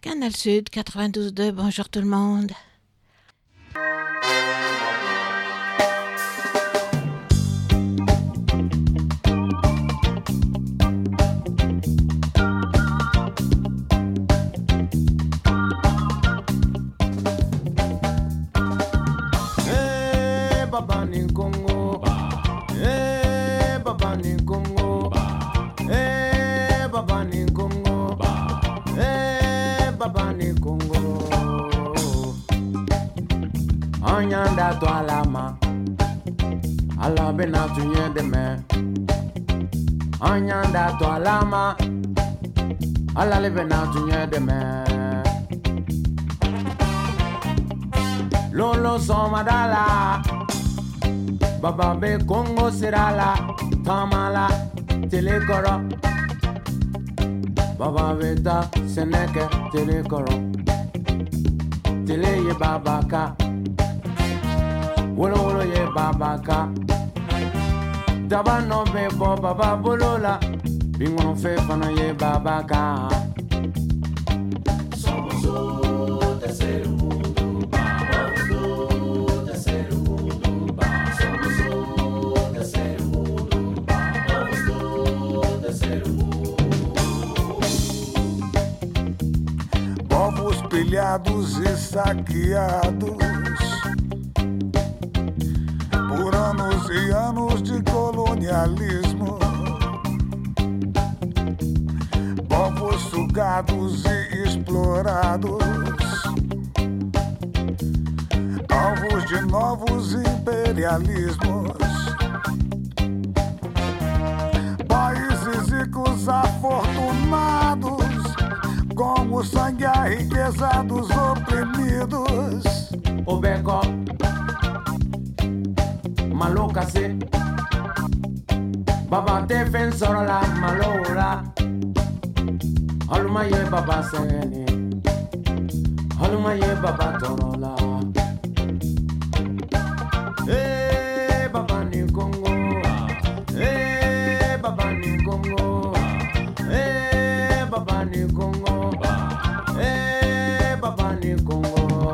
Canal Sud 92.2, bonjour tout le monde. Anyanda to alama ala bena tunye de me Anyanda to alama ala le bena tunye de me Lolo somadala Baba be Congo sirala Tamala telekoro Baba beta seneke telekoro Tele ye babaka Wolo wolo ye babaka Daba no be bo baba bolola Bingon fe fana ye babaka Somos o terceiro mundo, somos o terceiro mundo, somos o terceiro mundo, somos o terceiro mundo. Povos pilhados e saqueados por anos e anos de colonialismo, povos sugados e explorados, alvos de novos imperialismos, países ricos afortunados, com o sangue a riqueza dos oprimidos. O beco Maloka se Baba defensor la malora Haluma ye baba seni Haluma ye baba torola Baba ni Congo Baba ni Congo Baba ni Congo Baba ni Congo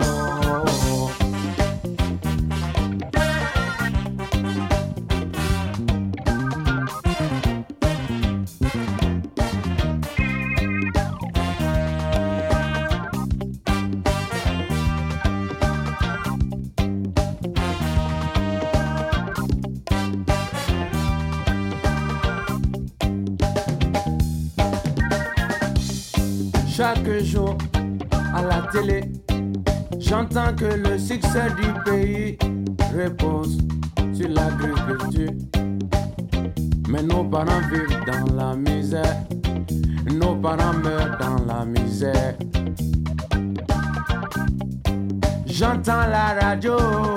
Chaque jour à la télé, j'entends que le succès du pays repose sur l'agriculture. Mais nos parents vivent dans la misère, nos parents meurent dans la misère. J'entends la radio,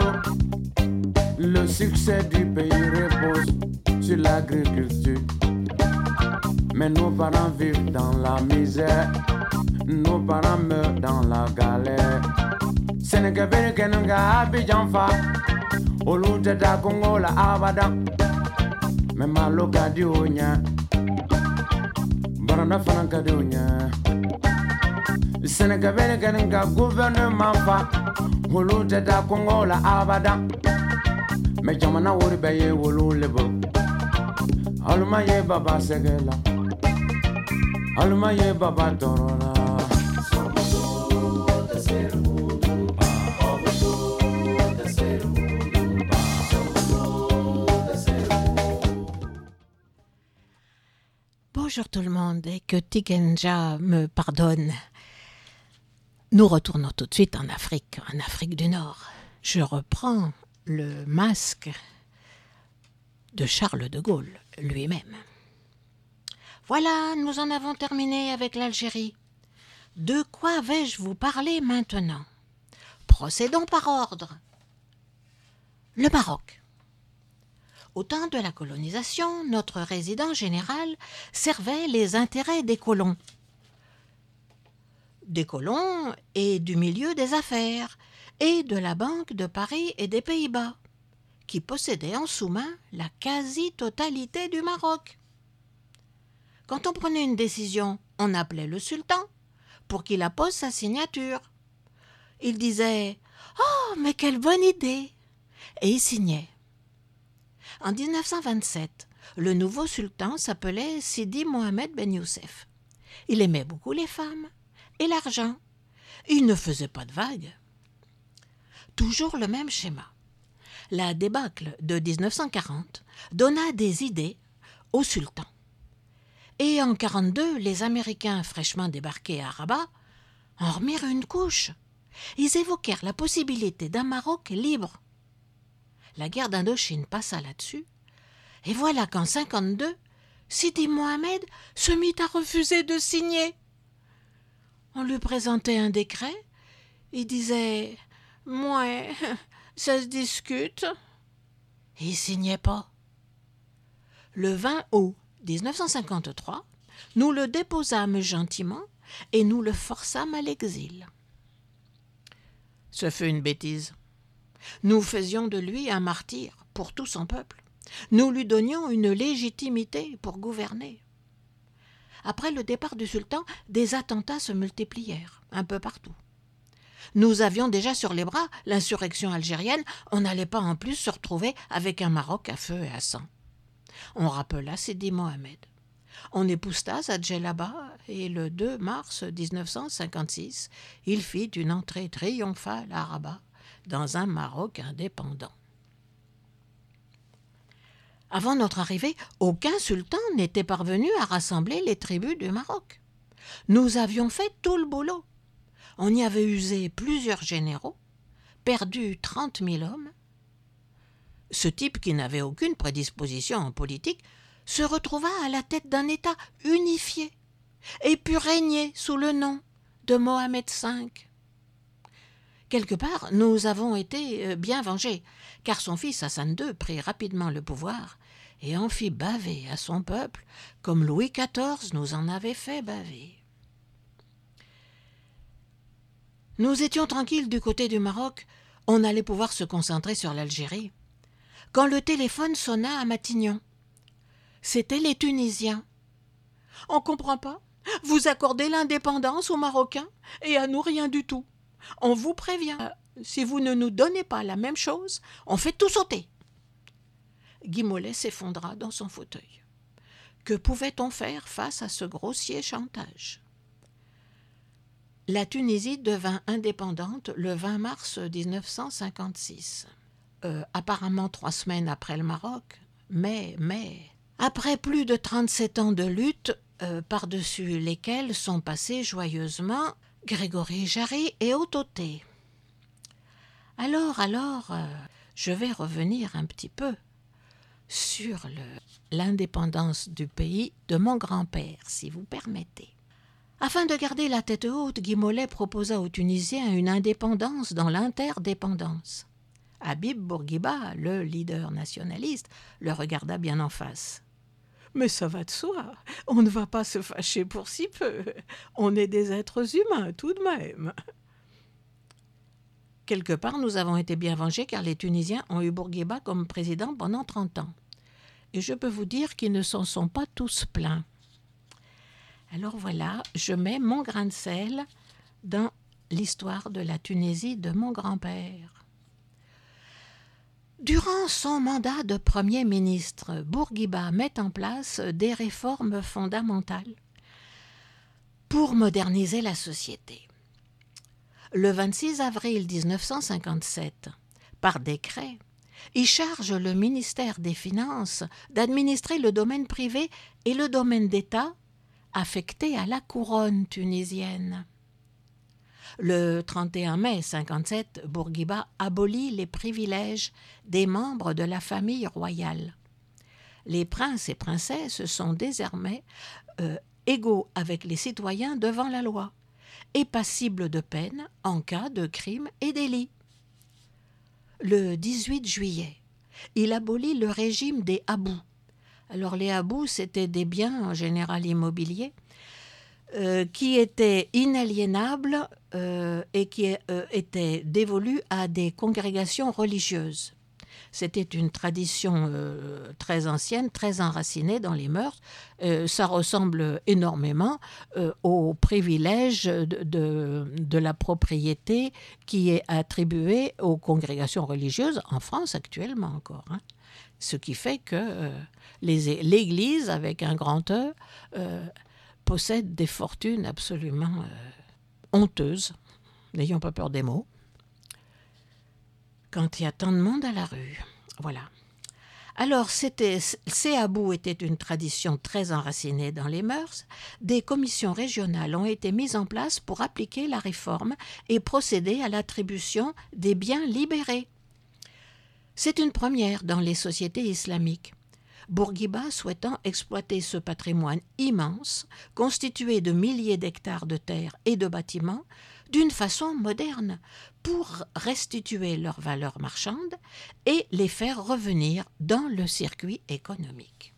le succès du pays repose sur l'agriculture. Mais nos parents vivent dans la misère. Nos parents meurent dans la galère. Sénégal kenanga Abidjan fa Olu da Congo la abada. Me maloka di onya Baranda fananka di onya Sénégal kenanga gouvernement fa Olu da Congo la abada. Me jamana wori baye wolu lebo Aluma ye baba segela Aluma ye baba torola Bonjour tout le monde et que Tikenja me pardonne. Nous retournons tout de suite en Afrique du Nord. Je reprends le masque de Charles de Gaulle lui-même. Voilà, nous en avons terminé avec l'Algérie. De quoi vais-je vous parler maintenant? Procédons par ordre. Le Maroc. Au temps de la colonisation, notre résident général servait les intérêts des colons. Des colons et du milieu des affaires, et de la Banque de Paris et des Pays-Bas, qui possédaient en sous-main la quasi-totalité du Maroc. Quand on prenait une décision, on appelait le sultan pour qu'il appose sa signature. Il disait « Oh, mais quelle bonne idée !» et il signait. En 1927, le nouveau sultan s'appelait Sidi Mohamed Ben Youssef. Il aimait beaucoup les femmes et l'argent. Il ne faisait pas de vagues. Toujours le même schéma. La débâcle de 1940 donna des idées au sultan. Et en 1942, les Américains fraîchement débarqués à Rabat en remirent une couche. Ils évoquèrent la possibilité d'un Maroc libre. La guerre d'Indochine passa là-dessus, et voilà qu'en 1952, Sidi Mohamed se mit à refuser de signer. On lui présentait un décret, il disait « Moi, ça se discute », et il signait pas. Le 20 août 1953, nous le déposâmes gentiment et nous le forçâmes à l'exil. Ce fut une bêtise. Nous faisions de lui un martyr pour tout son peuple. Nous lui donnions une légitimité pour gouverner. Après le départ du sultan, des attentats se multiplièrent un peu partout. Nous avions déjà sur les bras l'insurrection algérienne, on n'allait pas en plus se retrouver avec un Maroc à feu et à sang. On rappela Sidi Mohamed. On épousta à Djellaba et le 2 mars 1956, il fit une entrée triomphale à Rabat dans un Maroc indépendant. Avant notre arrivée, aucun sultan n'était parvenu à rassembler les tribus du Maroc. Nous avions fait tout le boulot. On y avait usé plusieurs généraux, perdu 30 000 hommes. Ce type, qui n'avait aucune prédisposition en politique, se retrouva à la tête d'un État unifié et put régner sous le nom de Mohamed V. Quelque part, nous avons été bien vengés, car son fils Hassan II prit rapidement le pouvoir et en fit baver à son peuple, comme Louis XIV nous en avait fait baver. Nous étions tranquilles du côté du Maroc, on allait pouvoir se concentrer sur l'Algérie, quand le téléphone sonna à Matignon. C'étaient les Tunisiens. « On ne comprend pas. Vous accordez l'indépendance aux Marocains et à nous rien du tout. On vous prévient. Si vous ne nous donnez pas la même chose, on fait tout sauter. » Guy Mollet s'effondra dans son fauteuil. Que pouvait-on faire face à ce grossier chantage ? La Tunisie devint indépendante le 20 mars 1956. Apparemment 3 semaines après le Maroc, mais après plus de 37 ans de lutte, par-dessus lesquels sont passés joyeusement Grégory Jarry et Autoté. Alors, je vais revenir un petit peu sur l'indépendance du pays de mon grand-père, si vous permettez. Afin de garder la tête haute, Guy Mollet proposa aux Tunisiens une indépendance dans l'interdépendance. Habib Bourguiba, le leader nationaliste, le regarda bien en face. « Mais ça va de soi, on ne va pas se fâcher pour si peu, on est des êtres humains tout de même. » Quelque part, nous avons été bien vengés car les Tunisiens ont eu Bourguiba comme président pendant 30 ans. Et je peux vous dire qu'ils ne s'en sont pas tous plaints. Alors voilà, je mets mon grain de sel dans l'histoire de la Tunisie de mon grand-père. Durant son mandat de Premier ministre, Bourguiba met en place des réformes fondamentales pour moderniser la société. Le 26 avril 1957, par décret, il charge le ministère des Finances d'administrer le domaine privé et le domaine d'État affecté à la couronne tunisienne. Le 31 mai 1957, Bourguiba abolit les privilèges des membres de la famille royale. Les princes et princesses sont désormais égaux avec les citoyens devant la loi et passibles de peine en cas de crimes et délits. Le 18 juillet, il abolit le régime des habous. Alors les habous, c'était des biens en général immobiliers qui étaient inaliénables et qui étaient dévolus à des congrégations religieuses. C'était une tradition très ancienne, très enracinée dans les mœurs. Ça ressemble énormément au privilège de la propriété qui est attribué aux congrégations religieuses en France actuellement encore. Hein. Ce qui fait que l'Église, avec un grand E, possède des fortunes absolument honteuses, n'ayons pas peur des mots, quand il y a tant de monde à la rue. Voilà. Alors, Séabou était une tradition très enracinée dans les mœurs. Des commissions régionales ont été mises en place pour appliquer la réforme et procéder à l'attribution des biens libérés. C'est une première dans les sociétés islamiques. Bourguiba souhaitant exploiter ce patrimoine immense, constitué de milliers d'hectares de terre et de bâtiments, d'une façon moderne, pour restituer leur valeur marchande et les faire revenir dans le circuit économique.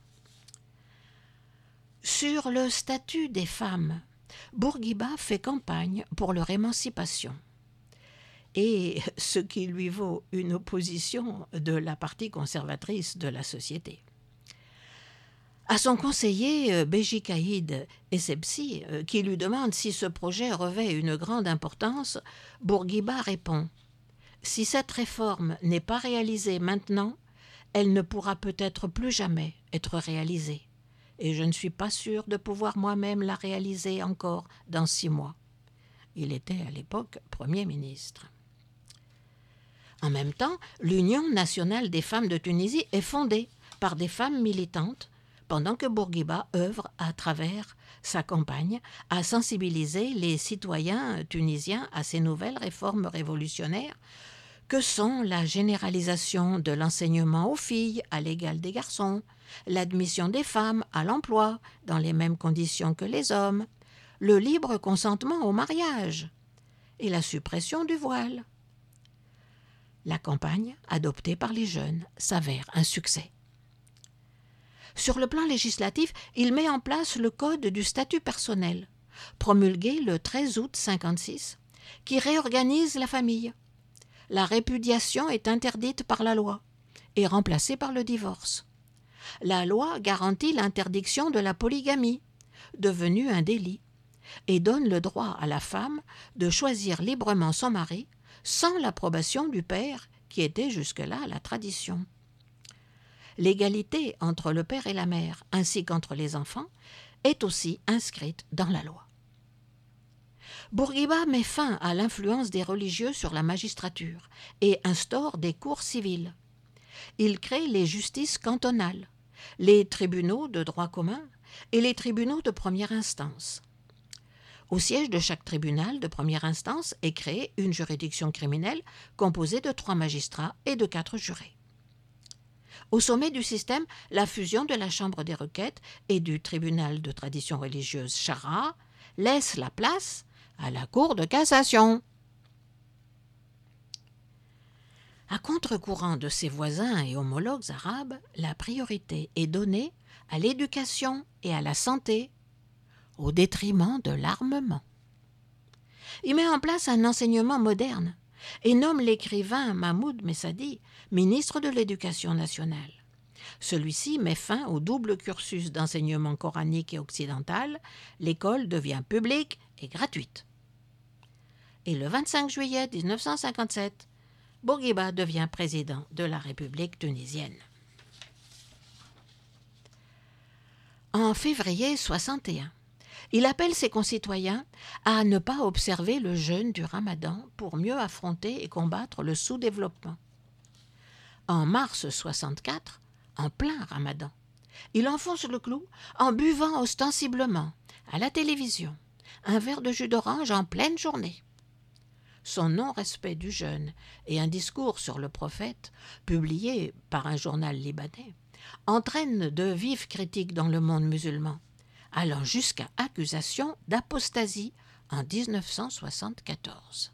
Sur le statut des femmes, Bourguiba fait campagne pour leur émancipation, et ce qui lui vaut une opposition de la partie conservatrice de la société. À son conseiller Béji Caïd Essebsi, qui lui demande si ce projet revêt une grande importance, Bourguiba répond « Si cette réforme n'est pas réalisée maintenant, elle ne pourra peut-être plus jamais être réalisée, et je ne suis pas sûr de pouvoir moi-même la réaliser encore dans 6 mois. » Il était à l'époque Premier ministre. En même temps, l'Union nationale des femmes de Tunisie est fondée par des femmes militantes, pendant que Bourguiba œuvre à travers sa campagne à sensibiliser les citoyens tunisiens à ces nouvelles réformes révolutionnaires que sont la généralisation de l'enseignement aux filles à l'égal des garçons, l'admission des femmes à l'emploi dans les mêmes conditions que les hommes, le libre consentement au mariage et la suppression du voile. La campagne, adoptée par les jeunes, s'avère un succès. Sur le plan législatif, il met en place le Code du statut personnel, promulgué le 13 août 1956, qui réorganise la famille. La répudiation est interdite par la loi et remplacée par le divorce. La loi garantit l'interdiction de la polygamie, devenue un délit, et donne le droit à la femme de choisir librement son mari sans l'approbation du père, qui était jusque-là la tradition. L'égalité entre le père et la mère, ainsi qu'entre les enfants, est aussi inscrite dans la loi. Bourguiba met fin à l'influence des religieux sur la magistrature et instaure des cours civiles. Il crée les justices cantonales, les tribunaux de droit commun et les tribunaux de première instance. Au siège de chaque tribunal de première instance est créée une juridiction criminelle composée de 3 magistrats et de 4 jurés. Au sommet du système, la fusion de la Chambre des requêtes et du tribunal de tradition religieuse Chara laisse la place à la Cour de cassation. À contre-courant de ses voisins et homologues arabes, la priorité est donnée à l'éducation et à la santé, au détriment de l'armement. Il met en place un enseignement moderne et nomme l'écrivain Mahmoud Messadi ministre de l'Éducation nationale. Celui-ci met fin au double cursus d'enseignement coranique et occidental. L'école devient publique et gratuite. Et le 25 juillet 1957, Bourguiba devient président de la République tunisienne. En février 1961, il appelle ses concitoyens à ne pas observer le jeûne du Ramadan pour mieux affronter et combattre le sous-développement. En mars 1964, en plein Ramadan, il enfonce le clou en buvant ostensiblement, à la télévision, un verre de jus d'orange en pleine journée. Son non-respect du jeûne et un discours sur le prophète, publié par un journal libanais, entraînent de vives critiques dans le monde musulman, allant jusqu'à accusation d'apostasie en 1974.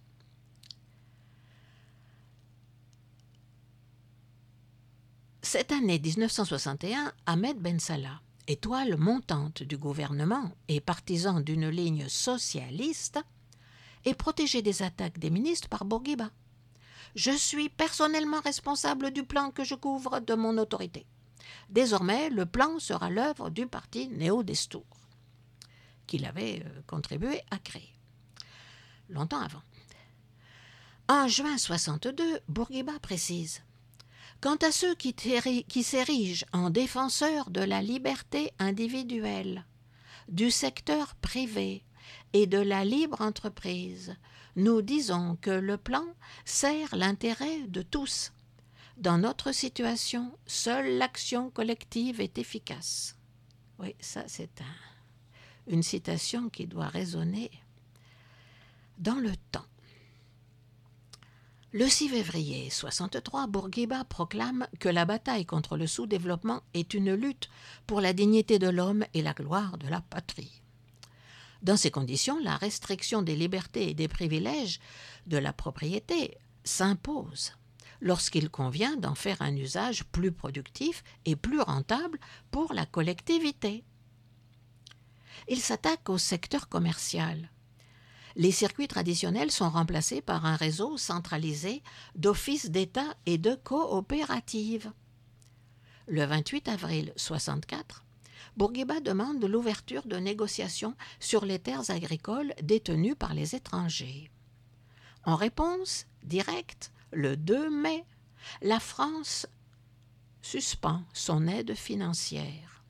Cette année 1961, Ahmed Ben Salah, étoile montante du gouvernement et partisan d'une ligne socialiste, est protégé des attaques des ministres par Bourguiba. Je suis personnellement responsable du plan que je couvre de mon autorité. Désormais, le plan sera l'œuvre du parti Néo-Destour, qu'il avait contribué à créer, longtemps avant. En juin 62, Bourguiba précise « Quant à ceux qui s'érigent en défenseurs de la liberté individuelle, du secteur privé et de la libre entreprise, nous disons que le plan sert l'intérêt de tous. Dans notre situation, seule l'action collective est efficace. » Oui, ça c'est une citation qui doit résonner dans le temps. Le 6 février 63, Bourguiba proclame que la bataille contre le sous-développement est une lutte pour la dignité de l'homme et la gloire de la patrie. Dans ces conditions, la restriction des libertés et des privilèges de la propriété s'impose lorsqu'il convient d'en faire un usage plus productif et plus rentable pour la collectivité. Il s'attaque au secteur commercial. Les circuits traditionnels sont remplacés par un réseau centralisé d'offices d'État et de coopératives. Le 28 avril 64, Bourguiba demande l'ouverture de négociations sur les terres agricoles détenues par les étrangers. En réponse directe, le 2 mai, la France suspend son aide financière.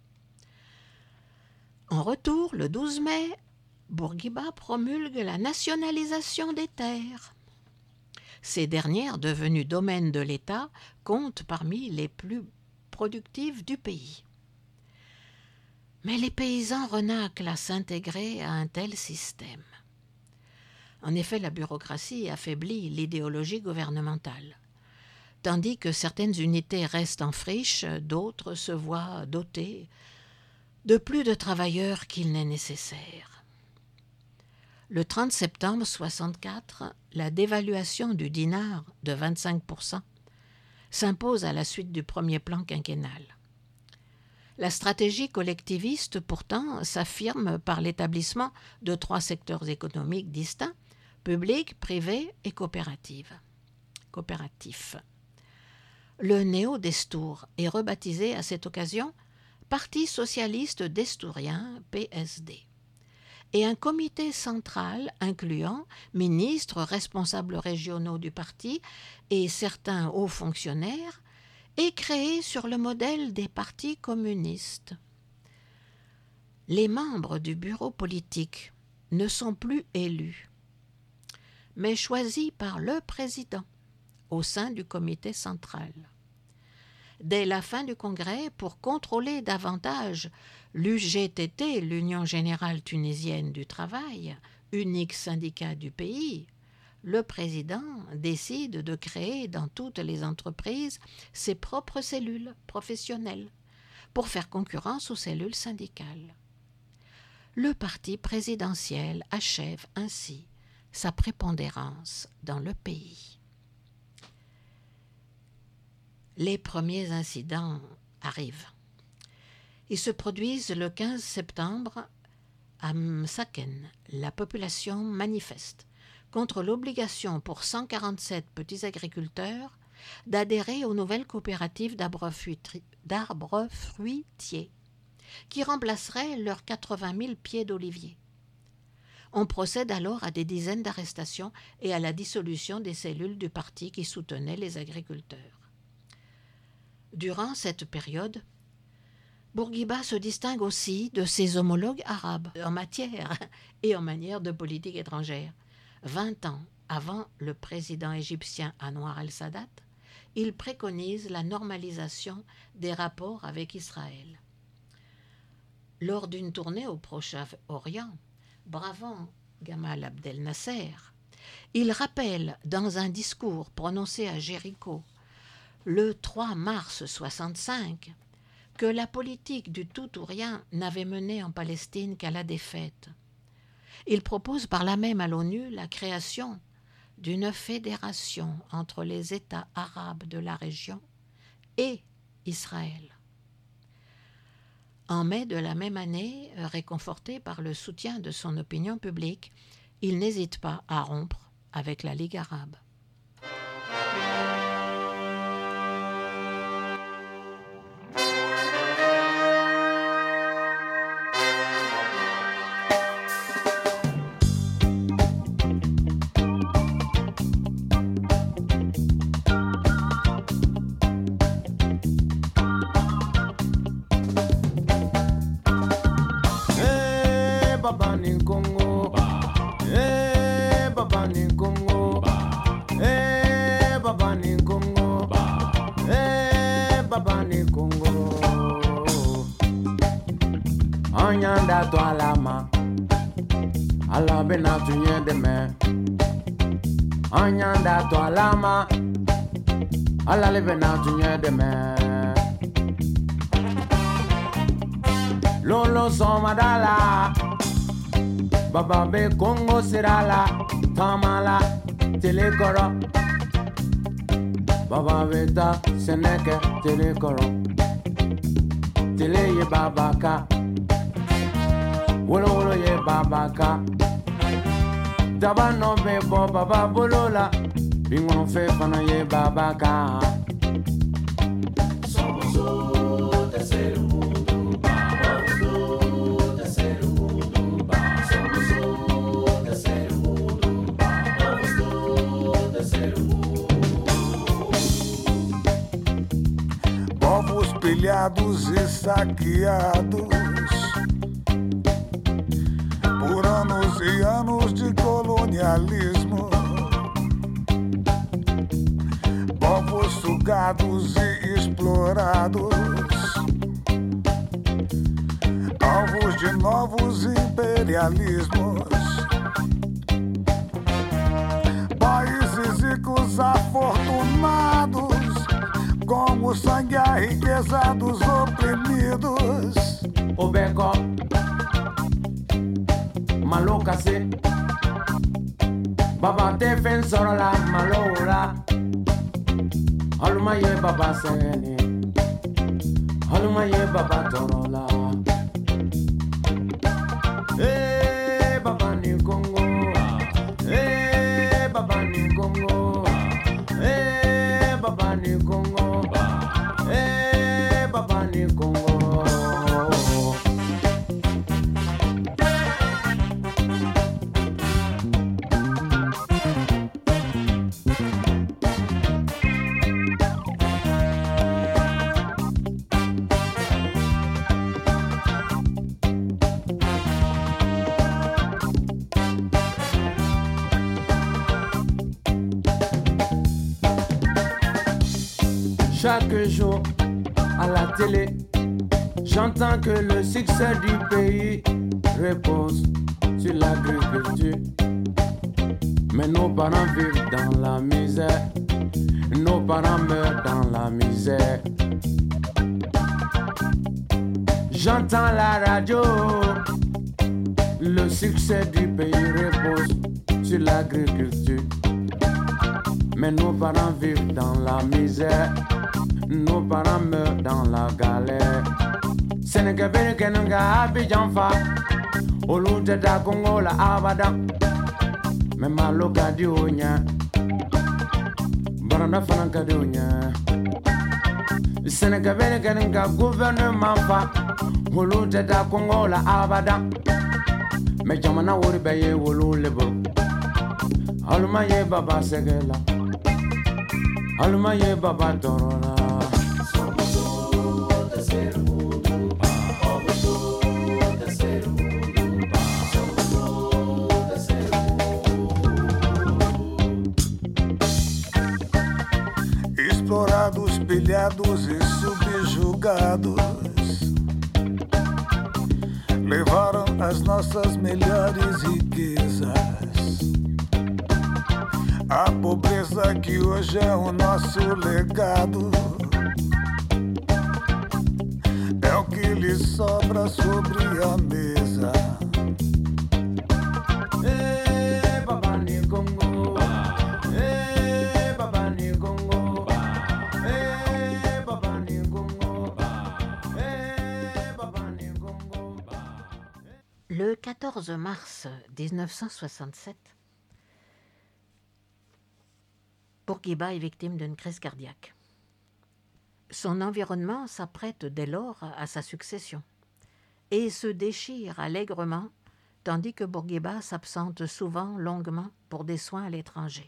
En retour, le 12 mai, Bourguiba promulgue la nationalisation des terres. Ces dernières, devenues domaine de l'État, comptent parmi les plus productives du pays. Mais les paysans renâclent à s'intégrer à un tel système. En effet, la bureaucratie affaiblit l'idéologie gouvernementale. Tandis que certaines unités restent en friche, d'autres se voient dotées de plus de travailleurs qu'il n'est nécessaire. Le 30 septembre 64, la dévaluation du dinar de 25% s'impose à la suite du premier plan quinquennal. La stratégie collectiviste, pourtant, s'affirme par l'établissement de 3 secteurs économiques distincts, public, privé et coopératif. Le Néo-Destour est rebaptisé à cette occasion Parti socialiste destourien, PSD, et un comité central incluant ministres, responsables régionaux du parti et certains hauts fonctionnaires est créé sur le modèle des partis communistes. Les membres du bureau politique ne sont plus élus, mais choisis par le président au sein du comité central. Dès la fin du congrès, pour contrôler davantage l'UGTT, l'Union générale tunisienne du travail, unique syndicat du pays, le président décide de créer dans toutes les entreprises ses propres cellules professionnelles pour faire concurrence aux cellules syndicales. Le parti présidentiel achève ainsi sa prépondérance dans le pays. Les premiers incidents arrivent. Ils se produisent le 15 septembre à Msaken. La population manifeste contre l'obligation pour 147 petits agriculteurs d'adhérer aux nouvelles coopératives d'arbres fruitiers qui remplaceraient leurs 80 000 pieds d'oliviers. On procède alors à des dizaines d'arrestations et à la dissolution des cellules du parti qui soutenaient les agriculteurs. Durant cette période, Bourguiba se distingue aussi de ses homologues arabes en matière et en manière de politique étrangère. 20 ans avant le président égyptien Anwar el-Sadat, il préconise la normalisation des rapports avec Israël. Lors d'une tournée au Proche-Orient, bravant Gamal Abdel Nasser, il rappelle dans un discours prononcé à Jéricho le 3 mars 65 que la politique du tout ou rien n'avait mené en Palestine qu'à la défaite. Il propose par là même à l'ONU la création d'une fédération entre les États arabes de la région et Israël. En mai de la même année, réconforté par le soutien de son opinion publique, il n'hésite pas à rompre avec la Ligue arabe. Baba ni Congo. Eh, Baba ni Congo. Eh, Baba ni Congo. Eh, Baba ni Congo. Anyanda to alama. Ala bena tunye de me. Anyanda to alama. Ala le bena tunye de me. Lolo somadala. Baba be Congo sirala. Tamala telekoro. Baba beta seneke telekoro. Tele ye babaka. Wolo wolo ye babaka. Daba no be bo baba bolola. Bingon fe fana ye babaka. Somos o terceiro mundo, vamos do terceiro mundo, somos o terceiro mundo, vamos do terceiro mundo. Povos pilhados e saqueados por anos e anos de colonialismo. Povos sugados e explorados, alvos de novos imperialismos. Países ricos afortunados, com o sangue a riqueza dos oprimidos. Obeko. Maloka se. Baba te fensoro la malora. Haluma ye baba seni. Haluma ye baba torola. Eh, baba ni Congo. Eh, baba ni Congo. Eh, baba ni Congo. Eh, baba ni Congo. Chaque jour à la télé, j'entends que le succès du pays repose sur l'agriculture. Mais nos parents vivent dans la misère, nos parents meurent dans la misère. J'entends la radio, le succès du pays repose sur l'agriculture. Mais nos parents vivent dans la misère, nos parents meurent dans la galère. Sénégal kenanga Abidjan fa, Olu da Congo la abada. Mais maloka di onya, baranda fananka di onya. Sénégal kenanga gouvernement fa, Olu da Congo la abada. Mais jamana wori baye wolu lebo. Aluma ye baba segela, aluma ye baba torola. Somos o terceiro mundo, vamos do terceiro mundo, somos o terceiro mundo. Explorados, pilhados e subjugados, levaram as nossas melhores riquezas. A pobreza que hoje é o nosso legado é o que lhe sobra sobre a mesa. Eh, baba ni Congo. Eh, baba ni Congo. Eh, baba ni Congo. Eh, baba ni Congo. Le 14 mars 1967, Bourguiba est victime d'une crise cardiaque. Son environnement s'apprête dès lors à sa succession et se déchire allègrement, tandis que Bourguiba s'absente souvent longuement pour des soins à l'étranger.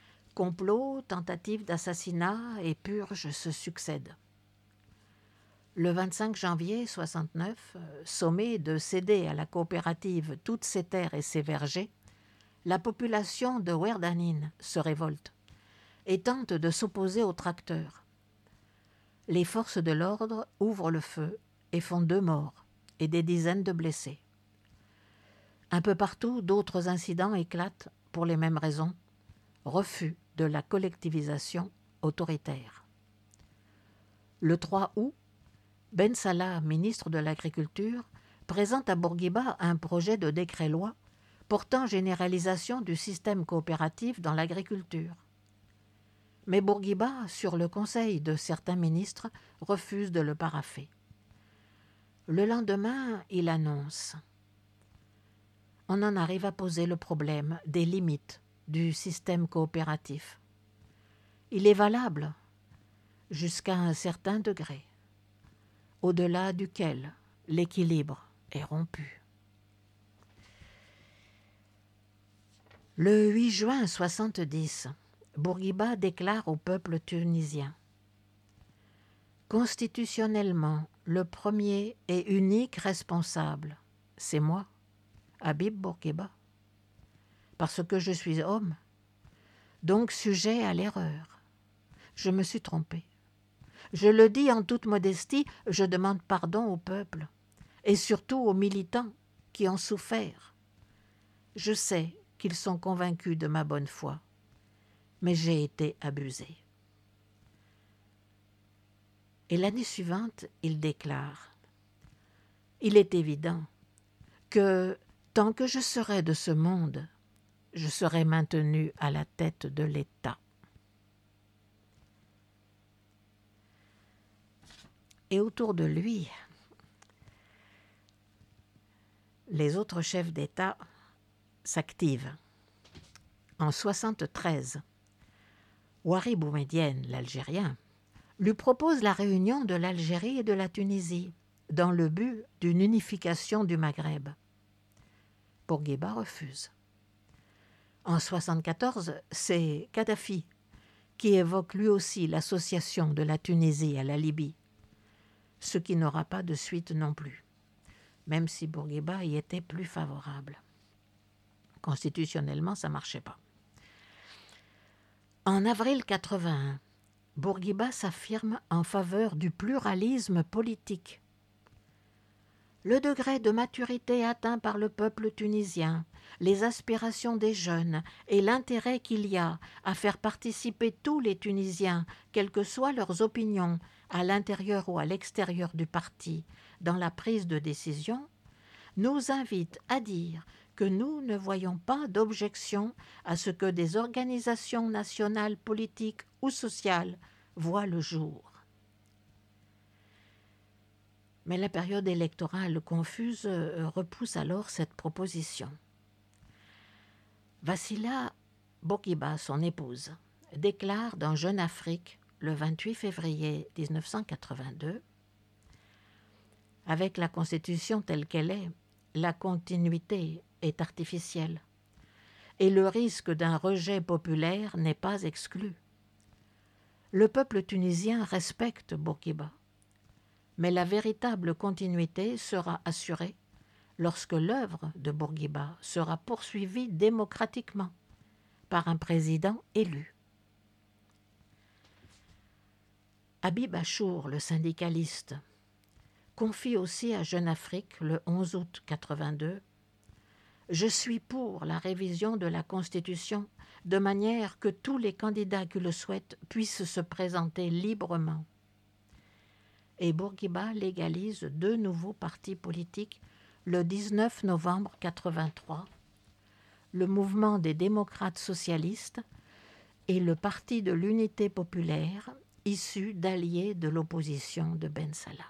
Complots, tentatives d'assassinat et purges se succèdent. Le 25 janvier 69, sommé de céder à la coopérative toutes ses terres et ses vergers, la population de Ouardanine se révolte et tente de s'opposer aux tracteurs. Les forces de l'ordre ouvrent le feu et font 2 morts et des dizaines de blessés. Un peu partout, d'autres incidents éclatent pour les mêmes raisons, refus de la collectivisation autoritaire. Le 3 août, Ben Salah, ministre de l'Agriculture, présente à Bourguiba un projet de décret-loi portant généralisation du système coopératif dans l'agriculture. Mais Bourguiba, sur le conseil de certains ministres, refuse de le paraffer. Le lendemain, il annonce « On en arrive à poser le problème des limites du système coopératif. Il est valable jusqu'à un certain degré, au-delà duquel l'équilibre est rompu. » Le 8 juin 1970, Bourguiba déclare au peuple tunisien « Constitutionnellement, le premier et unique responsable, c'est moi, Habib Bourguiba, parce que je suis homme, donc sujet à l'erreur. Je me suis trompé. Je le dis en toute modestie, je demande pardon au peuple, et surtout aux militants qui ont souffert. Je sais qu'ils sont convaincus de ma bonne foi, mais j'ai été abusé. » Et l'année suivante, il déclare « Il est évident que tant que je serai de ce monde, je serai maintenu à la tête de l'État. » Et autour de lui, les autres chefs d'État s'activent. En 1973, Ouari Boumedienne, l'Algérien, lui propose la réunion de l'Algérie et de la Tunisie dans le but d'une unification du Maghreb. Bourguiba refuse. En 1974, c'est Kadhafi qui évoque lui aussi l'association de la Tunisie à la Libye, ce qui n'aura pas de suite non plus, même si Bourguiba y était plus favorable. Constitutionnellement, ça ne marchait pas. En avril 1981, Bourguiba s'affirme en faveur du pluralisme politique. Le degré de maturité atteint par le peuple tunisien, les aspirations des jeunes et l'intérêt qu'il y a à faire participer tous les Tunisiens, quelles que soient leurs opinions, à l'intérieur ou à l'extérieur du parti, dans la prise de décision, nous invite à dire que nous ne voyons pas d'objection à ce que des organisations nationales politiques ou sociales voient le jour. Mais la période électorale confuse repousse alors cette proposition. Vassila Bourguiba, son épouse, déclare dans Jeune Afrique le 28 février 1982 « Avec la Constitution telle qu'elle est, la continuité est artificielle et le risque d'un rejet populaire n'est pas exclu. Le peuple tunisien respecte Bourguiba, mais la véritable continuité sera assurée lorsque l'œuvre de Bourguiba sera poursuivie démocratiquement par un président élu. » Habib Achour, le syndicaliste, confie aussi à Jeune Afrique le 11 août 1982 « Je suis pour la révision de la Constitution de manière que tous les candidats qui le souhaitent puissent se présenter librement. » Et Bourguiba légalise 2 nouveaux partis politiques le 19 novembre 1983, le mouvement des démocrates socialistes et le parti de l'unité populaire, issu d'alliés de l'opposition de Ben Salah.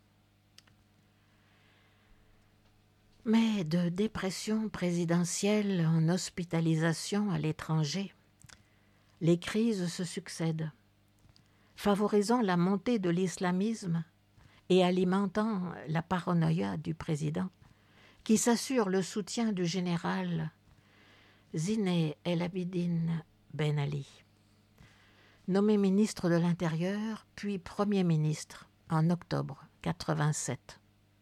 Mais de dépression présidentielle en hospitalisation à l'étranger, les crises se succèdent, favorisant la montée de l'islamisme et alimentant la paranoïa du président, qui s'assure le soutien du général Zine El Abidine Ben Ali, nommé ministre de l'Intérieur puis Premier ministre en octobre 87.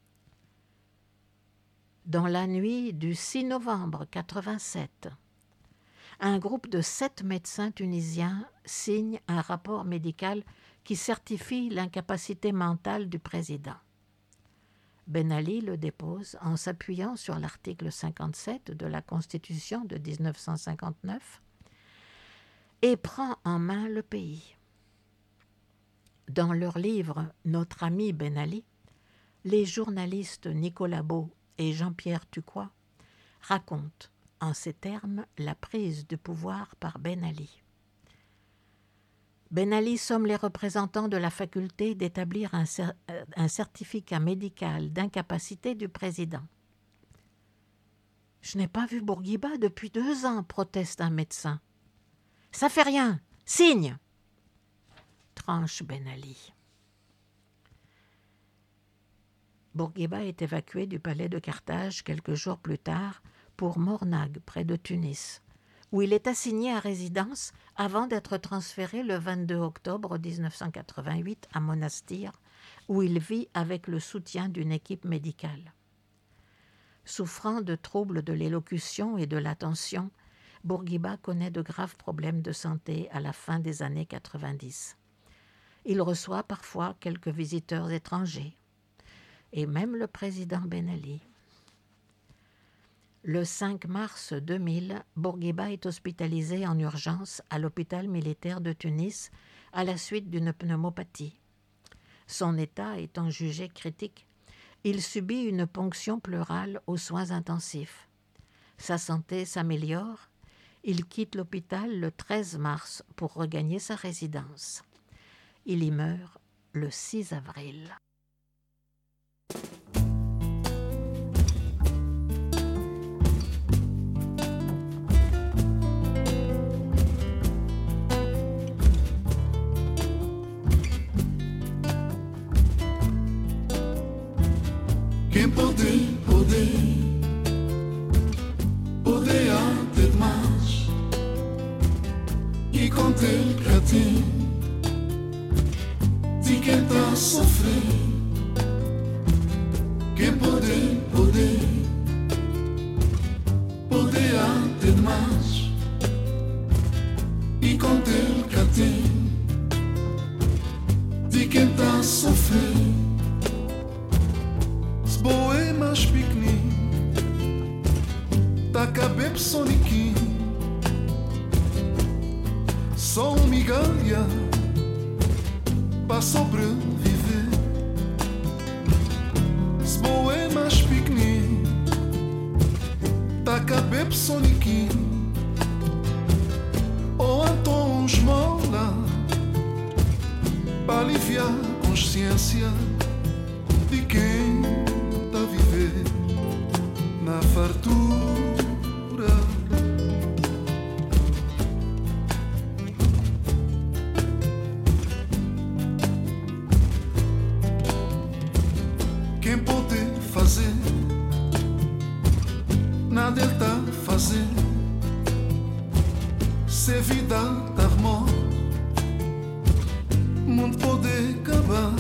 Dans la nuit du 6 novembre 87, un groupe de 7 médecins tunisiens signe un rapport médical qui certifie l'incapacité mentale du président. Ben Ali le dépose en s'appuyant sur l'article 57 de la Constitution de 1959 et prend en main le pays. Dans leur livre « Notre ami Ben Ali », les journalistes Nicolas Beau et Jean-Pierre Tucois racontent en ces termes la prise de pouvoir par Ben Ali. Ben Ali somme les représentants de la faculté d'établir un certificat médical d'incapacité du président. « Je n'ai pas vu Bourguiba depuis 2 ans, proteste un médecin. « Ça fait rien, signe !» tranche Ben Ali. Bourguiba est évacué du palais de Carthage quelques jours plus tard pour Mornag, près de Tunis, où il est assigné à résidence avant d'être transféré le 22 octobre 1988 à Monastir, où il vit avec le soutien d'une équipe médicale. Souffrant de troubles de l'élocution et de l'attention, Bourguiba connaît de graves problèmes de santé à la fin des années 90. Il reçoit parfois quelques visiteurs étrangers, et même le président Ben Ali. Le 5 mars 2000, Bourguiba est hospitalisé en urgence à l'hôpital militaire de Tunis à la suite d'une pneumopathie. Son état étant jugé critique, il subit une ponction pleurale aux soins intensifs. Sa santé s'améliore. Il quitte l'hôpital le 13 mars pour regagner sa résidence. Il y meurt le 6 avril. Quem poder ter mais e conter pra ti de quem tá sofrendo. Quem poder ter mais e conter pra ti de quem tá sofrendo. Boe mais pequenino, tá cabelo soniquinho, só migalha pra sobreviver. Se boe mais pequenino, tá cabelo soniquinho, ou então esmola pra aliviar a consciência de quem na fartura. Quem pode fazer, nada ele tá fazendo. Se a vida tá morta, o mundo pode acabar.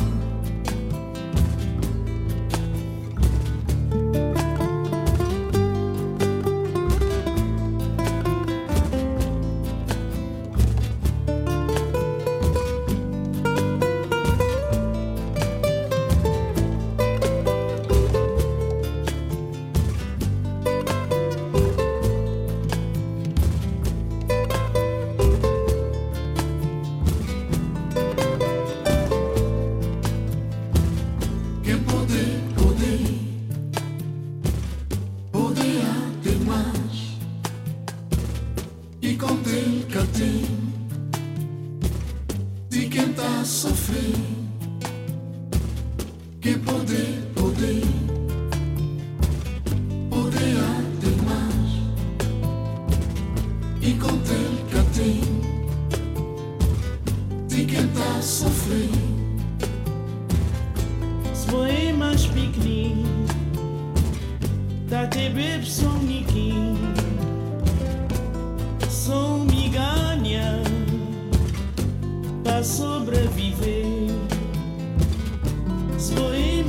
Sobreviver, sou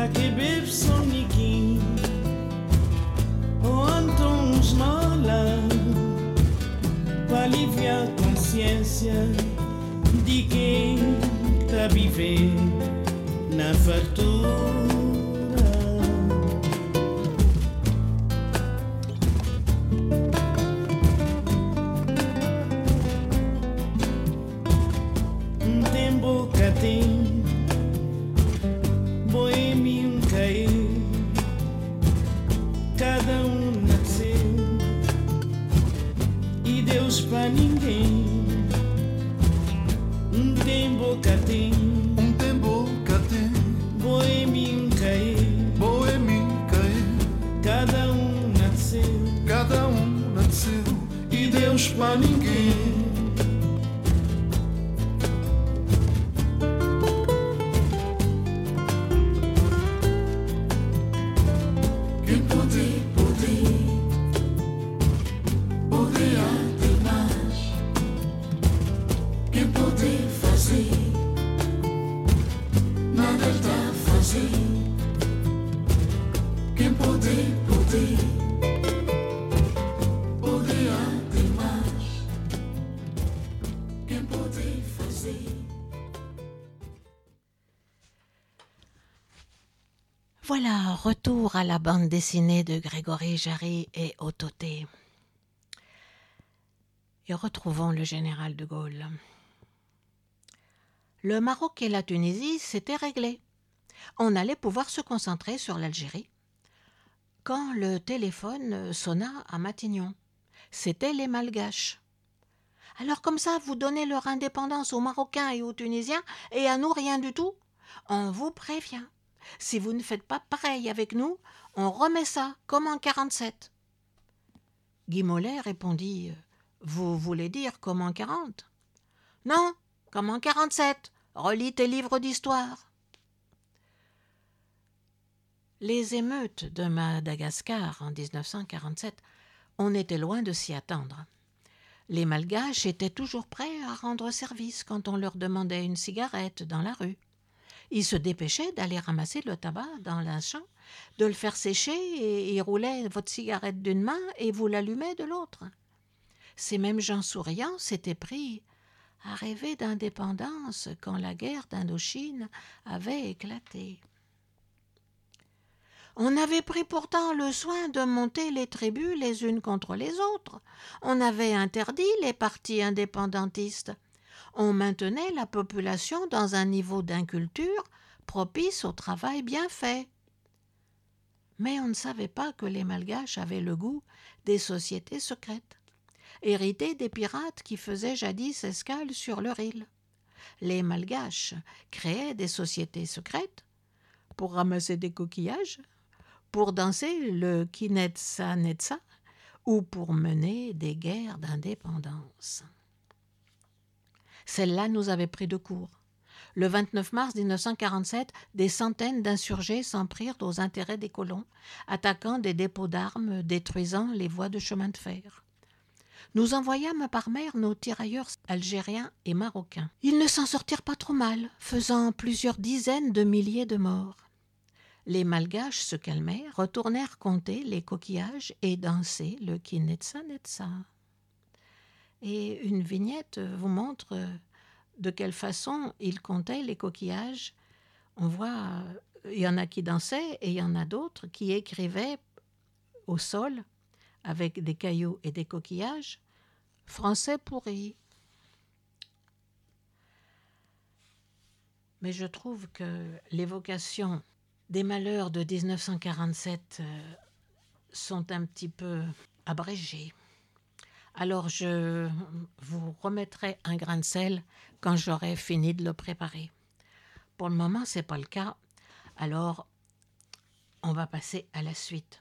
Kakebeb sonikin O Anton Smola Para aliviar a consciência de quem tá vivendo na fartura. Tem boca, tem boêmio, caiu. Cada nasceu e Deus pra ninguém. Tem boca, tem boêmio, caiu. Cada nasceu e Deus pra ninguém. Voilà, retour à la bande dessinée de Grégory Jarry et Ototé. Et retrouvons le général de Gaulle. Le Maroc et la Tunisie, c'était réglé. On allait pouvoir se concentrer sur l'Algérie. Quand le téléphone sonna à Matignon, c'était les Malgaches. Alors comme ça, vous donnez leur indépendance aux Marocains et aux Tunisiens et à nous rien du tout? On vous prévient. Si vous ne faites pas pareil avec nous, on remet ça, comme en 47. Guy Mollet répondit « Vous voulez dire comme en 40 ?»« Non, comme en 47. Relis tes livres d'histoire. » Les émeutes de Madagascar en 1947, on était loin de s'y attendre. Les Malgaches étaient toujours prêts à rendre service quand on leur demandait une cigarette dans la rue. Ils se dépêchaient d'aller ramasser le tabac dans un champ, de le faire sécher et ils roulaient votre cigarette d'une main et vous l'allumez de l'autre. Ces mêmes gens souriants s'étaient pris à rêver d'indépendance quand la guerre d'Indochine avait éclaté. On avait pris pourtant le soin de monter les tribus les unes contre les autres. On avait interdit les partis indépendantistes. On maintenait la population dans un niveau d'inculture propice au travail bien fait. Mais on ne savait pas que les Malgaches avaient le goût des sociétés secrètes, héritées des pirates qui faisaient jadis escale sur leur île. Les Malgaches créaient des sociétés secrètes pour ramasser des coquillages, pour danser le kinetsa-netsa ou pour mener des guerres d'indépendance. Celle-là nous avait pris de court. Le 29 mars 1947, des centaines d'insurgés s'en prirent aux intérêts des colons, attaquant des dépôts d'armes, détruisant les voies de chemin de fer. Nous envoyâmes par mer nos tirailleurs algériens et marocains. Ils ne s'en sortirent pas trop mal, faisant plusieurs dizaines de milliers de morts. Les Malgaches se calmèrent, retournèrent compter les coquillages et danser le kinetsa-netsa. Et une vignette vous montre de quelle façon ils comptaient les coquillages. On voit, il y en a qui dansaient et il y en a d'autres qui écrivaient au sol avec des cailloux et des coquillages « Français pourri ». Mais je trouve que l'évocation des malheurs de 1947 sont un petit peu abrégées. Alors je vous remettrai un grain de sel quand j'aurai fini de le préparer. Pour le moment, ce n'est pas le cas. Alors, on va passer à la suite.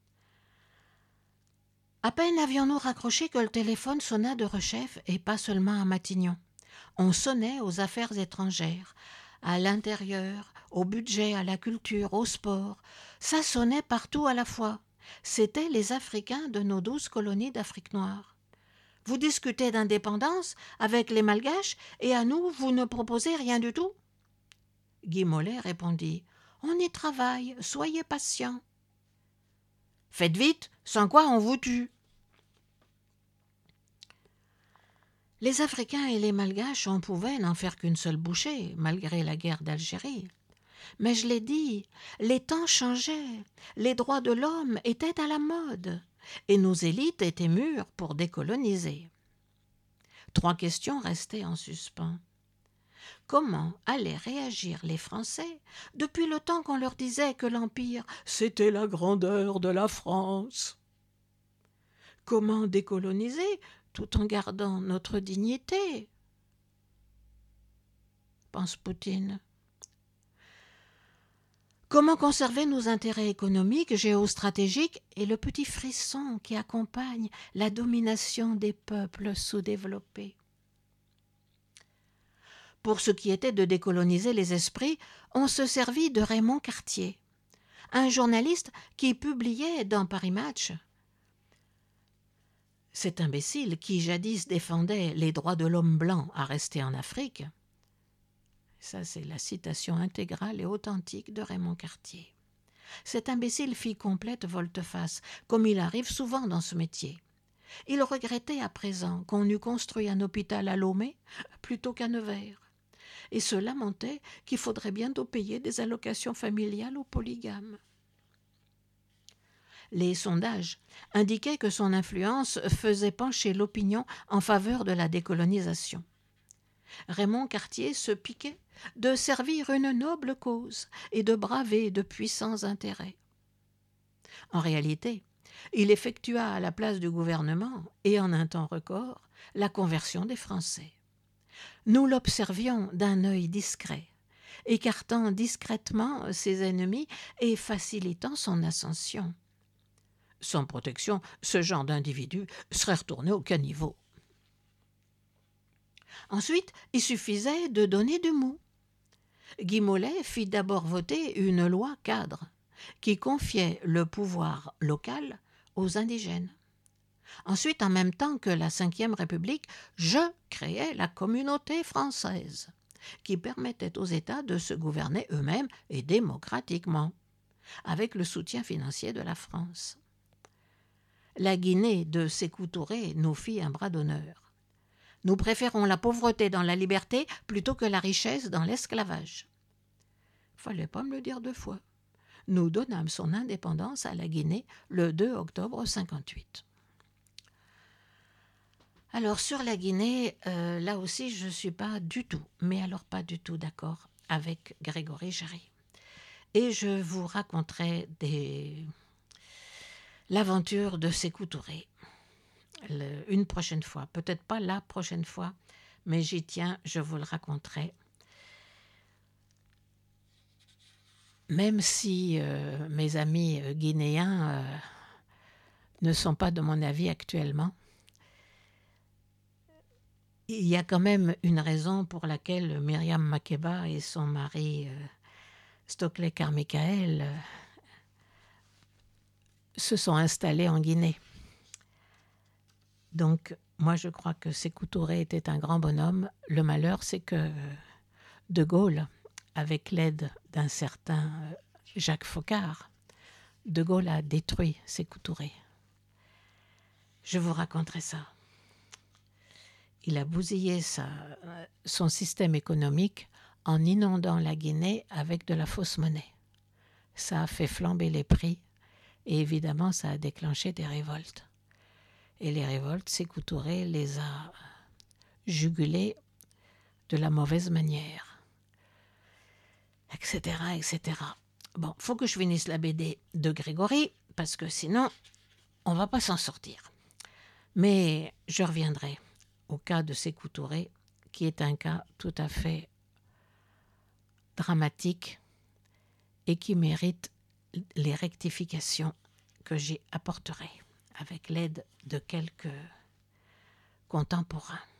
À peine avions-nous raccroché que le téléphone sonna de rechef et pas seulement à Matignon. On sonnait aux affaires étrangères, à l'intérieur, au budget, à la culture, au sport. Ça sonnait partout à la fois. C'étaient les Africains de nos 12 colonies d'Afrique noire. Vous discutez d'indépendance avec les Malgaches et à nous, vous ne proposez rien du tout ? Guy Mollet répondit On y travaille, soyez patients. Faites vite, sans quoi on vous tue. Les Africains et les Malgaches, on pouvait n'en faire qu'une seule bouchée, malgré la guerre d'Algérie. Mais je l'ai dit, les temps changeaient, les droits de l'homme étaient à la mode, et nos élites étaient mûres pour décoloniser. 3 questions restaient en suspens. Comment allaient réagir les Français depuis le temps qu'on leur disait que l'Empire, c'était la grandeur de la France? Comment décoloniser tout en gardant notre dignité? Pense Poutine. Comment conserver nos intérêts économiques, géostratégiques et le petit frisson qui accompagne la domination des peuples sous-développés? Pour ce qui était de décoloniser les esprits, on se servit de Raymond Cartier, un journaliste qui publiait dans Paris Match. Cet imbécile qui jadis défendait les droits de l'homme blanc à rester en Afrique. Ça, c'est la citation intégrale et authentique de Raymond Cartier. Cet imbécile fit complète volte-face, comme il arrive souvent dans ce métier. Il regrettait à présent qu'on eût construit un hôpital à Lomé plutôt qu'à Nevers, et se lamentait qu'il faudrait bientôt payer des allocations familiales aux polygames. Les sondages indiquaient que son influence faisait pencher l'opinion en faveur de la décolonisation. Raymond Cartier se piquait de servir une noble cause et de braver de puissants intérêts. En réalité, il effectua à la place du gouvernement, et en un temps record, la conversion des Français. Nous l'observions d'un œil discret, écartant discrètement ses ennemis et facilitant son ascension. Sans protection, ce genre d'individu serait retourné au caniveau. Ensuite, il suffisait de donner du mou. Guy Mollet fit d'abord voter une loi cadre qui confiait le pouvoir local aux indigènes. Ensuite, en même temps que la Ve République, je créais la communauté française, qui permettait aux États de se gouverner eux-mêmes et démocratiquement, avec le soutien financier de la France. La Guinée de Sékou Touré nous fit un bras d'honneur. Nous préférons la pauvreté dans la liberté plutôt que la richesse dans l'esclavage. Fallait pas me le dire 2 fois. Nous donnâmes son indépendance à la Guinée le 2 octobre 1958. Alors sur la Guinée, là aussi je ne suis pas du tout, mais alors pas du tout d'accord avec Grégory Jarry. Et je vous raconterai l'aventure de Sékou Touré. Une prochaine fois, peut-être pas la prochaine fois, mais j'y tiens, je vous le raconterai. Même si mes amis guinéens ne sont pas de mon avis actuellement, il y a quand même une raison pour laquelle Myriam Makeba et son mari Stokely Carmichael se sont installés en Guinée. Donc, moi, je crois que Sékou Touré était un grand bonhomme. Le malheur, c'est que De Gaulle, avec l'aide d'un certain Jacques Foccart, De Gaulle a détruit Sékou Touré. Je vous raconterai ça. Il a bousillé son système économique en inondant la Guinée avec de la fausse monnaie. Ça a fait flamber les prix et évidemment, ça a déclenché des révoltes. Et les révoltes, Sékou Touré les a jugulées de la mauvaise manière, etc., etc. Bon, faut que je finisse la BD de Grégory, parce que sinon, on va pas s'en sortir. Mais je reviendrai au cas de Sékou Touré, qui est un cas tout à fait dramatique et qui mérite les rectifications que j'y apporterai, avec l'aide de quelques contemporains.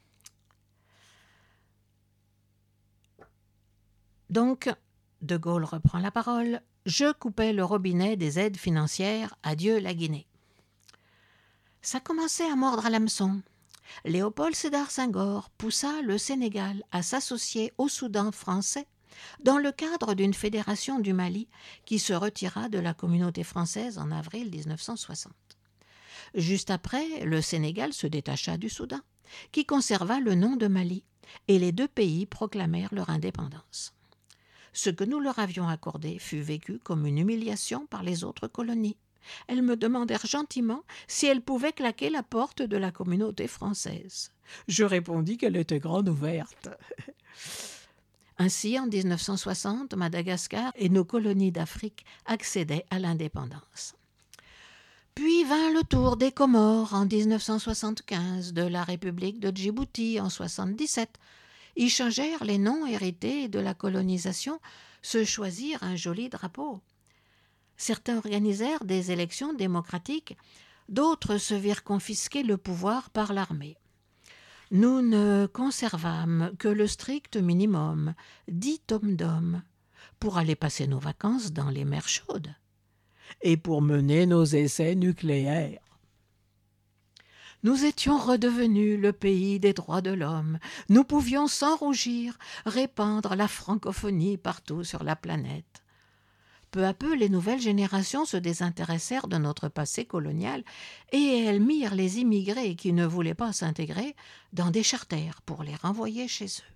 Donc, De Gaulle reprend la parole. « Je coupais le robinet des aides financières. Adieu la Guinée. » Ça commençait à mordre à l'hameçon. Léopold Sédar Senghor poussa le Sénégal à s'associer au Soudan français dans le cadre d'une fédération du Mali qui se retira de la communauté française en avril 1960. Juste après, le Sénégal se détacha du Soudan, qui conserva le nom de Mali, et les deux pays proclamèrent leur indépendance. Ce que nous leur avions accordé fut vécu comme une humiliation par les autres colonies. Elles me demandèrent gentiment si elles pouvaient claquer la porte de la communauté française. Je répondis qu'elle était grande ouverte. Ainsi, en 1960, Madagascar et nos colonies d'Afrique accédaient à l'indépendance. Puis vint le tour des Comores en 1975, de la République de Djibouti en 1977. Ils changèrent les noms hérités de la colonisation, se choisirent un joli drapeau. Certains organisèrent des élections démocratiques, d'autres se virent confisquer le pouvoir par l'armée. Nous ne conservâmes que le strict minimum, 10 tom-tom, pour aller passer nos vacances dans les mers chaudes et pour mener nos essais nucléaires. Nous étions redevenus le pays des droits de l'homme. Nous pouvions sans rougir répandre la francophonie partout sur la planète. Peu à peu, les nouvelles générations se désintéressèrent de notre passé colonial et elles mirent les immigrés qui ne voulaient pas s'intégrer dans des charters pour les renvoyer chez eux.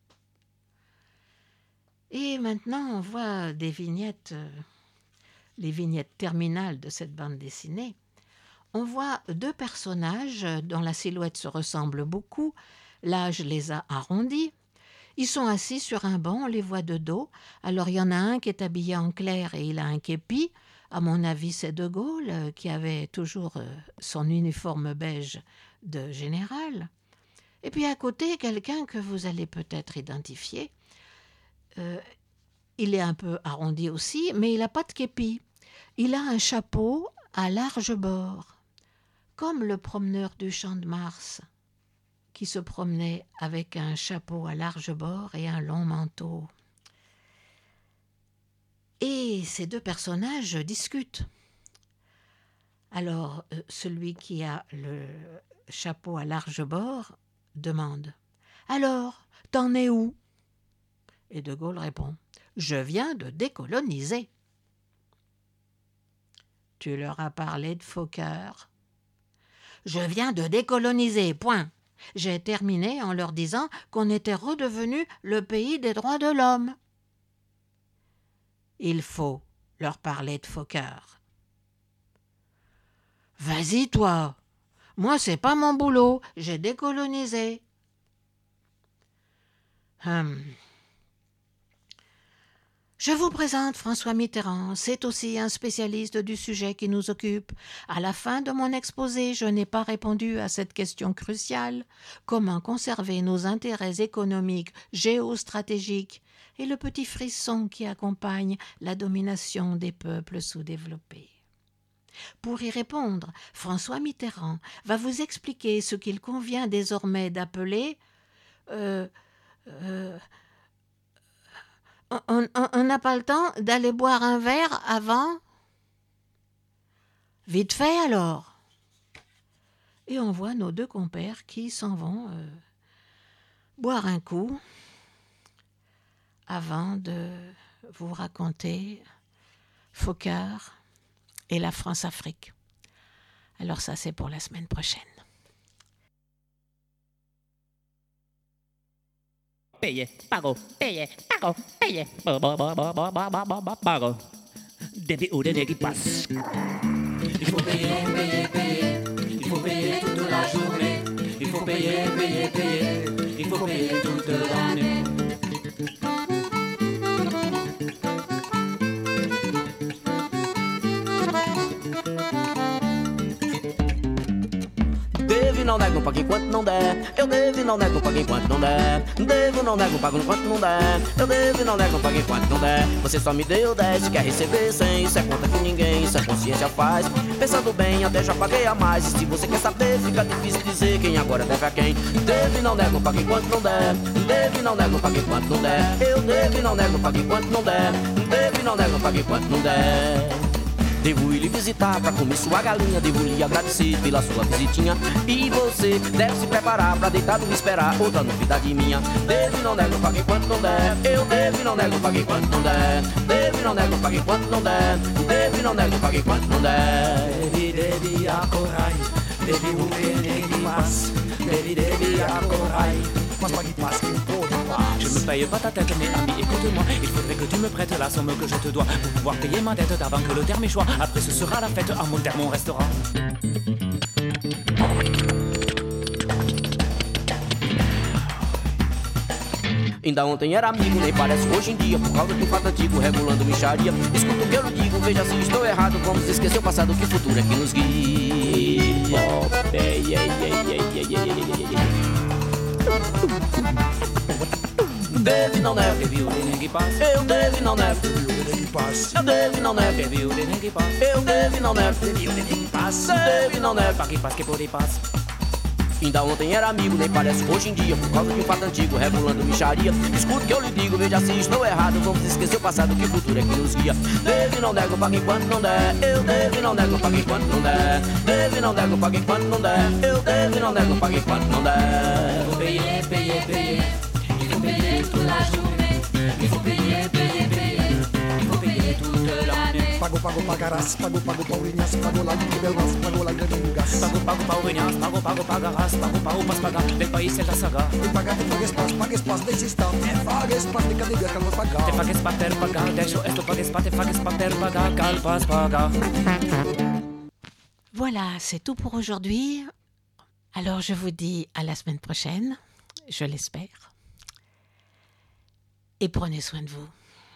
Et maintenant, on voit des vignettes, les vignettes terminales de cette bande dessinée. On voit deux personnages dont la silhouette se ressemble beaucoup. L'âge les a arrondis. Ils sont assis sur un banc, on les voit de dos. Alors il y en a un qui est habillé en clair et il a un képi. À mon avis, c'est De Gaulle qui avait toujours son uniforme beige de général. Et puis à côté, quelqu'un que vous allez peut-être identifier. Il est un peu arrondi aussi, mais il n'a pas de képi. Il a un chapeau à large bord, comme le promeneur du Champ de Mars, qui se promenait avec un chapeau à large bord et un long manteau. Et ces deux personnages discutent. Alors, celui qui a le chapeau à large bord demande « Alors, t'en es où ?» Et De Gaulle répond « Je viens de décoloniser. » « Tu leur as parlé de Fokker. »« Je viens de décoloniser, point. J'ai terminé en leur disant qu'on était redevenu le pays des droits de l'homme. »« Il faut leur parler de Fokker. »« Vas-y, toi. Moi, c'est pas mon boulot. J'ai décolonisé. » Je vous présente François Mitterrand, c'est aussi un spécialiste du sujet qui nous occupe. À la fin de mon exposé, je n'ai pas répondu à cette question cruciale. Comment conserver nos intérêts économiques, géostratégiques et le petit frisson qui accompagne la domination des peuples sous-développés? Pour y répondre, François Mitterrand va vous expliquer ce qu'il convient désormais d'appeler on n'a pas le temps d'aller boire un verre avant? Vite fait alors. Et on voit nos deux compères qui s'en vont boire un coup avant de vous raconter Fokker et la France-Afrique. Alors ça, c'est pour la semaine prochaine. Paye, pago, paye, pago, paye, pago. Début ou de qui passe. Il faut payer, payer, payer. Il faut payer toute la journée. Il faut payer, payer, payer. Il faut payer toute l'année. Devo não nego, pago enquanto não der. Eu devo e não nego, pago enquanto não der. Devo não nego, pago enquanto não der. Eu devo e não nego, pago enquanto não der. Você só me deu 10, quer receber 100. Isso é conta que ninguém, isso é consciência faz. Pensando bem, até já paguei a mais. E se você quer saber, fica difícil dizer quem agora deve a quem. Devo e não nego, pago enquanto não der. Devo e não nego, pago enquanto não der. Eu devo e não nego, pago enquanto não der. Devo e não nego, pago enquanto não der. Devo ir lhe visitar pra comer sua galinha. Devo lhe agradecer pela sua visitinha. E você deve se preparar pra deitado me esperar outra novidade minha. Devo e não nego, pague enquanto não der. Eu devo e não nego, pague enquanto não der. Devo e não nego, pague enquanto não der. Devo e não nego, pague enquanto não der. Devi akorai, devi uvenegi mas, devi akorai. Mas pague pas que pode Je me paye pas ta tête, mais ami, écoute-moi. Il faudrait que tu me prêtes la somme que je te dois pour pouvoir payer ma dette avant que le terme échoie. Après, ce sera la fête à mon restaurant. Ainda ontem era amigo, nem parece hoje em dia. Por causa de um fato antigo, regulando micharia. Escuta o que eu lhe digo, veja se estou errado. Vamos esquecer o passado, que o futuro é que nos guia. Deve não nego, Devi uvenegi pas, eu devo não nego. Eu devo não nego, devi uvenegi pas, eu devo não nego. Deve não nego. pague pas que pode pas. Ainda ontem era amigo, nem parece hoje em dia. Por causa de um fato antigo, regulando micharia. Escuta o que eu lhe digo, veja se estou errado. Vamos esquecer o passado, que o futuro é que nos guia. Devo e não nego, pague enquanto não der. Eu devo e não nego, pague enquanto não der. Devo e não nego, pague enquanto não der. Eu devo e não nego, pague enquanto não der. Il faut payer, payer, payer. Il faut payer toute la journée. Il faut payer, payer, payer. Il faut payer toute l'année. Pago, pago, pagarás. Pago, pago, paurinhas. Pago, lá de belas. Pago, lá de amigas. Pago, paurinhas, pago, pagarás. Pago, pas pagar. Del país c'est la saga. E pagar, te pagues pas, desista. Te pagues pas, de cadê que eu vou pagar. Te pagues pas ter pagar. Deixo esto pagues pas, te pagues pas ter pagar. Cal pas pagar. Voilà, c'est tout pour aujourd'hui. Alors je vous dis à la semaine prochaine, je l'espère. Et prenez soin de vous.